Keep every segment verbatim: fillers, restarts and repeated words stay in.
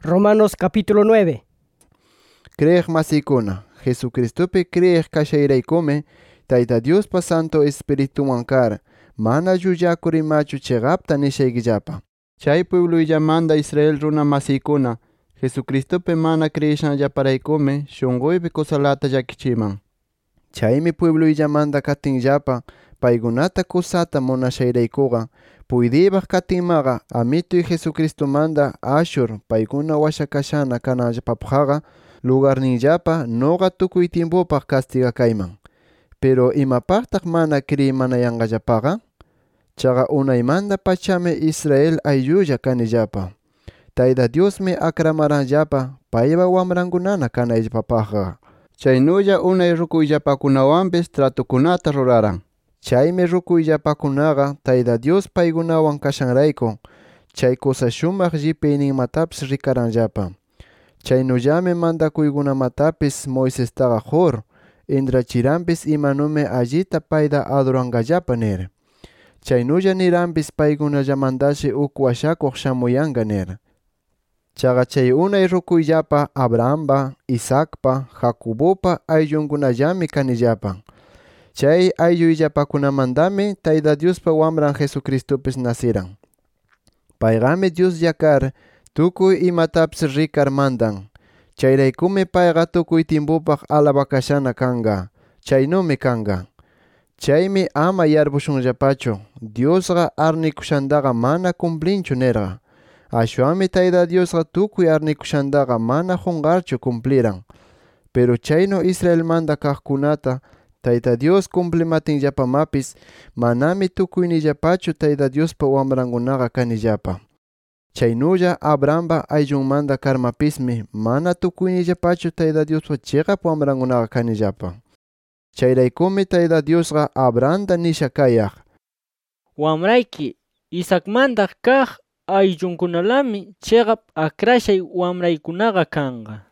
Romanos capítulo nueve. Creeg masikuna, Jesucristopi creeg kashairaykumi, Tayta Diospa Santo Espíritu wankar, mana llullakurimachu chegapta nishaykillapa. Chay pueblullamanta Israel runa masikuna, Jesucristopi mana creishanllaparaykumi, shunquypi kusalata llakichiman. Chaymi pueblullamanta katinllapa, paykunata kusata munashayraykuqa, puydibaq katinmaqa, Amituy Jesucristomanta ashur paykuna washakashana kanallapapaqqa, lugarninllapa noqa tukuy tiempupaq castigakayman. Pero imapaqtaq mana creymanayanqallapaqa? Chaqa unaymanta pachami Israel ayllulla kanillapa. Tayta Diosmi akramaranllapa paypa wamrankunana kanayllapapaqqa. Chaynulla unay rukuyllapakunawanpis tratukunata ruraran. Chaymi rukuyllapakunaqa Tayta Dios paykunawan kashanrayku, chay kusa shumaq llipiyninmatapis rikaranllapa. Chaynullami mandakuykunamatapis Moisestaqa qur, intrachiranpis imanumi allita payta adoranqallapa nir. Chaynulla niranpis paykunallamantashi uk washakuq shamuyanqa nir. Chaqa chay unay rukuyllapa Abrahampa, Isaacpa, Jacobopa ayllunkunallami kanillapa. Chay aylluyllapakunamantami Tayta Diospa wamran Jesucristopis nasiran. Paygami Dios yakar, tukuy imatapis rikar mandan. Chayraykumi payqa tukuy tiempupaq alabakashana kanga. Chaynumi kanga. Chaymi ama yarpushunllapachu, Diosqa arnikushantaqa mana cumplinchu nirqa. Ashwanmi Tayta Diosqa tukuy arnikushantaqa mana qunqarchu cumpliran. Pero chaynu Israelmanta kaqkunata Tayta Dios cumplimatinllapamapis, manami tukuynillapachu Tayta Diospa wamrankunaqa kanillapa. Chaynulla Abrahampa ayllunmanta karmapismi mana tukuynillapachu Tayta Diospa chiqap wamrankunaqa kanillapa. Chayraykumi Tayta Diosqa Abrahamta nisha kayaq: Wamrayki Isaacmanta kaq ayllunkunalami chiqap akrashay wamraykunaqa kanqa.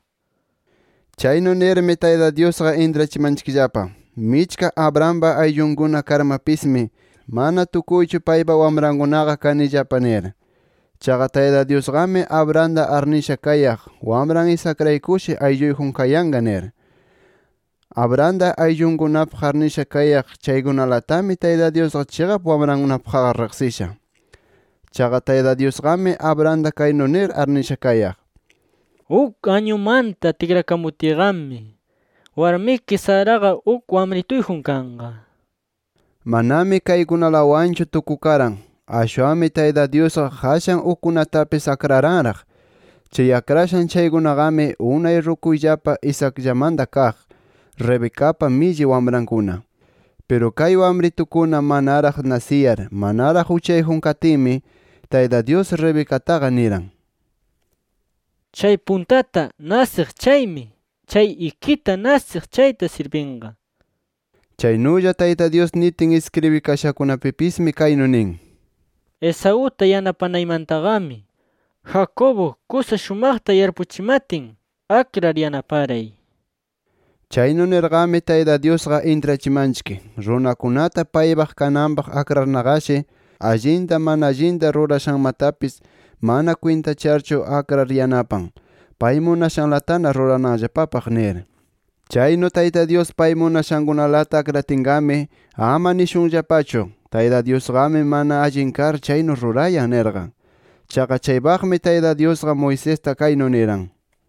Chaynu nirmi Tayta Diosqa intrachimanchikllapa. Michka Abrahampa ayllunkuna karmapismi mana tukuychu paypa wamrankunaqa kanillapa nir. Chaqa Tayta Diosqami Abrahamta arnisha kayaq, wamran Isaacrikushi aylluyjun kayanqa nir. Abrahamta ayllunkunapaq arnisha kayaq chaykunalatami Tayta Diosqa chiqap wamrankunapaqqa riqsisha. Chaqa Tayta Diosqami Abrahamta kaynu nir arnisha kayaq: Uk añumanta tikrakamutiqami, warmiki Saraqa uk wamrituyjun kanqa. Manami kaykunalawanchu tukukaran, ashwami Tayta Diosqa qashan ukkunatapis akraranraq. Chay akrashan chaykunaqami unay rukuyllapa Isaacllamanta kaq, Rebecapa milli wamrankuna. Pero kay wamritukuna manaraq nasiyar, manaraq uchayjun katinmi, Tayta Dios Rebecataqa niran: Chay puntata nasiq chaymi, chay ikita nasiq chayta sirvinqa. Chaynulla Tayta Dios nitin escribikashakunapipismi kaynu nin: Esauta yanapanaymantaqami, Jacobo kusa shumaqta yarpuchimatin, akrar yanaparay. Chaynu nirqami Tayta Diosqa intrachimanchik, runakunata paypaq kananpaq akrarnaqashi, allinta mana allinta rurashanmatapis mana kwintacharchu akrar yanapan, pay munashanlatana rurananllapapaq nir. Chaynu Tayta Dios pay munashankunalata akratingami, ama nishunllapachu, Tayta Diosqami mana allinkar chaynu rurayan nirqa. Chaqa chaypaqmi Tayta Diosqa Moisesta kaynu niran: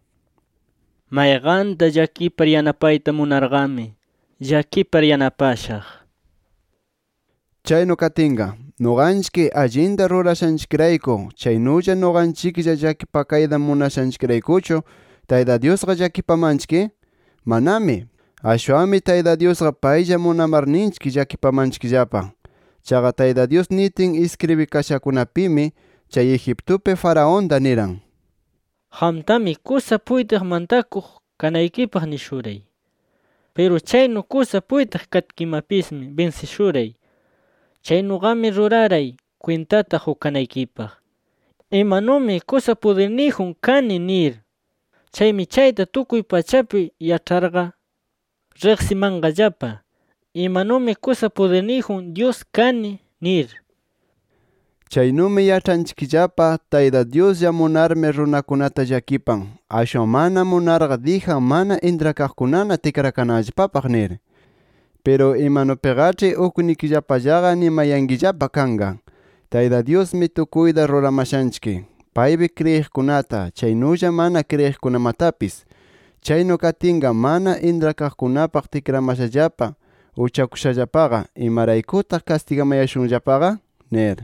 Mayqanta llakipar yanapayta munarqami, llakipar yanapashaq. Chaynu katinqa, nuqanchik allinta rurashanchikrayku, chaynulla nuqanchiklla llakipakayta munashanchikraykuchu, Tayta Diosqa llakipamanchik? Manami. Ashwami Tayta Diosqa paylla munamarninchik llakipamanchikllapa. Chaqa Tayta Dios nitin escribikashakunapimi chay Egiptopi Faraonta niran: Qamtami kusa puytiq mantakuq kanaykipaq nishuray. Pero chaynu kusa puytiq katkimapismi venceshuray. Chaynuqami ruraray kwintata hukanaykipaq. Imanumi kusa pudirniyjun kani nir. Chaymi chayta tukuy pachapi yacharqa riqsimanqallapa. Imanumi kusa pudirniyjun Dios kani nir. Chaynumi yachanchikllapa Tayta Dios munarmi runakunata llakipan, ashwan mana munarqa dijan mana intrakaqkunana tikrakanallapapaq nir. Pero imanupiqach'i uknikillapallaqa nimayankillapa kanqa. Tayta Diosmi tukuyta ruramashanchik, paypi kriyiqkunata, chaynulla mana kriyiqkunamatapis. Chaynu katinqa mana intrakaqkunapaq tikramashallapa, uchakushallapaqa, imaraykutaq castigamayashunllapaqa nir.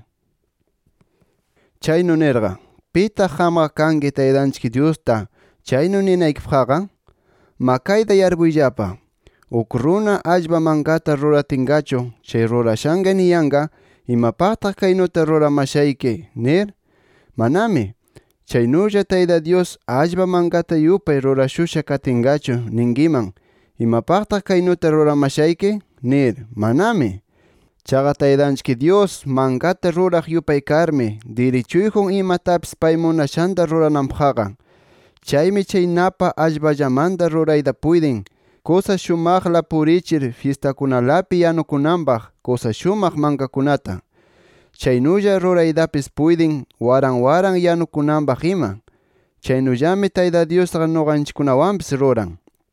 Chaynu nirqa, pitaq qamqa kanki Taytanchik Diosta chaynu ninaykipaqqa? Makayta yarpuyllapa, uk runa allpa mankata ruratinqachu, chay rurashanqa niyanqa, imapaqtaq kaynuta ruramashayki nir? Manami. Chaynulla Tayta Dios allpa mankata yupay rurashusha katinqachu ninkiman, imapaqtaq kaynuta ruramashayki nir? Manami. Chaqa Taytanchik Dios mankata ruraq yupay karmi, dirichuyjun imatapis pay munashanta rurananpaqqa. Chaymi chay napa allpallamanta rurayta puydin, kusa shumaqla purichir fiestakunalapi yanukunanpaq, kusa shumaq mankakunata. Chaynulla ruraytapis puydin waran waran yanukunanpaq ima. Chaynullami Tayta Diosqa nuqanchikkunawanpis ruran.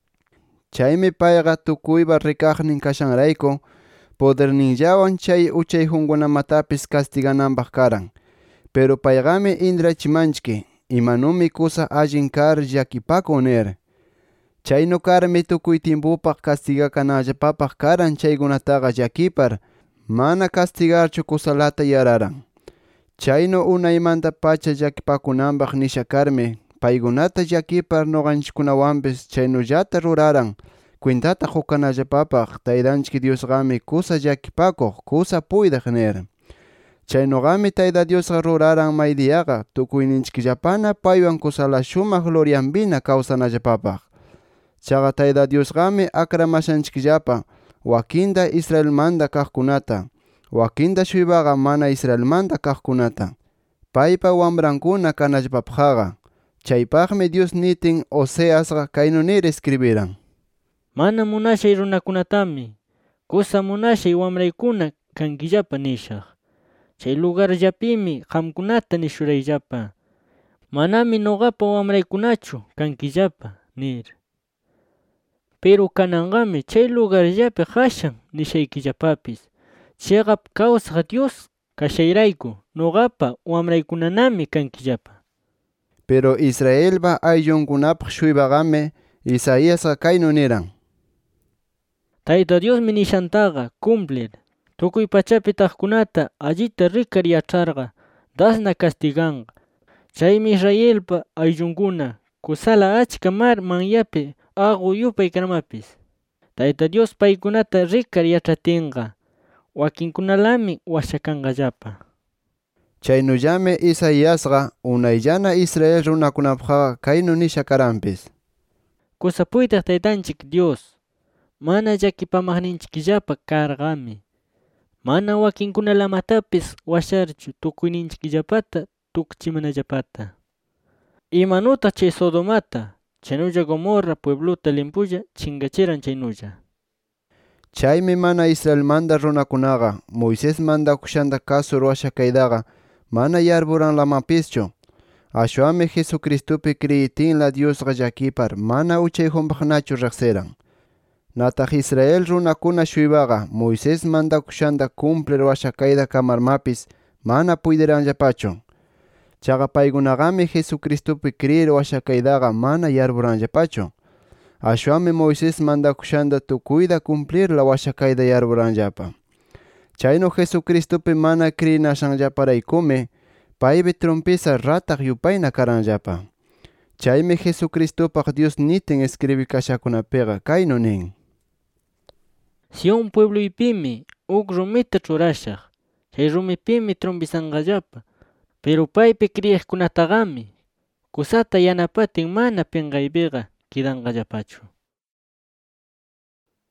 Chaymi payqa tukuypa rikaqnin kashanrayku, poderninllawan chay uchayjunkunamatapis castigananpaq karan. Pero payqami intrachimanchik, imanumi kusa allin kar llakipakun nir. Chaynu karmi tukuy tiempupaq castigakanallapapaq karan chaykunataqa llakipar, mana castigarchu kusalata yararan. Chaynu unaymanta pacha llakipakunanpaq nisha karmi, paykunata llakipar nuqanchikkunawanpis chaynullata ruraran, kwintata qukanallapapaq Taytanchik Diosqami kusa llakipakuq, kusa puydaq nir. Chaynugami Tayta Diosqa ruraran maydiyaqa tukuyninchikllapana paywan kusala shumaq glorianpina kawsanallapapaq. Chaqa Tayta Diosqami akramashanchikllapa wakinta Israelmanta kaqkunata, wakinta shuypaqa mana Israelmanta kaqkunata, paypa wamrankuna kanallapapaqqa. Chaypaqmi Dios nitin Oseasqa kaynu nir escribiran: Mana munashay runakunatami, kusa munashay wamraykuna kankillapa nishaq. Chay lugarllapimi qamkunata nishurayllapa, manami noqapa wamraykunachu kankillapa nir. Pero kananqami chay lugarllapi qashan nishaykillapapis, chayqa kawsaq Dios kashayrayku noqapa wamraykunanami kankillapa. Pero Israelpa ayllunkunapaq shuybaqami Isaíasqa kaynu niran: Tayta Diosmi nishantaqa cumplir, tukuy pachapi taqkunata allita rikar yacharqa, dasna castiganqa. Chaymi Israelpa ayllunkuna kusala achka mar manyapi aqu yupay karmapis, Tayta Dios paykunata rikar yachatinqa, wakinkunalami washakanqallapa. Chaynullami Isaíasqa unayllana Israel runakunapaqqa kaynu nisha karanpis: Kusa puydaq Taytanchik Dios, mana llakipamaqninchikllapa karqami, mana wakinkunalamatapis washarchu tukuyninchikllapata tukchimanallapata. Imanutaq chay Sodomata, chaynulla Gomorra puebluta limpulla chinkachiran chaynulla. Chaymi mana Israelmanta runakunaqa Moisés mandakushanta kasur washakaytaqa mana yarpuranlamapischu. Ashwanmi Jesucristopi creyitinla Diosqa llakipar mana uchayjunpaqnachu riqsiran. Nataq Israel runakuna shuypaqa Moisés mandakushanta cumplir washakayta kamarmapis mana puydiranllapachu. Chaqa paykunaqami Jesucristopi creyir washakaytaqa mana yarpuranllapachu. Ashwanmi Moisés mandakushanta tukuyta cumplirla washakayta yarpuranllapa. Chaynu Jesucristopi mana creyinashanllaparaykumi paypi trumpisa rataq yupayna karanllapa. Chaymi Jesucristopaq Dios nitin escribikashakunapiqa kaynu nin: Sion puebloypimi uk rumita churashaq, chay rumipimi trumpisanqallapa, pero paypi kriyiqkunataqami kusata yanapatin mana pinqaypiqa kidanqallapachu.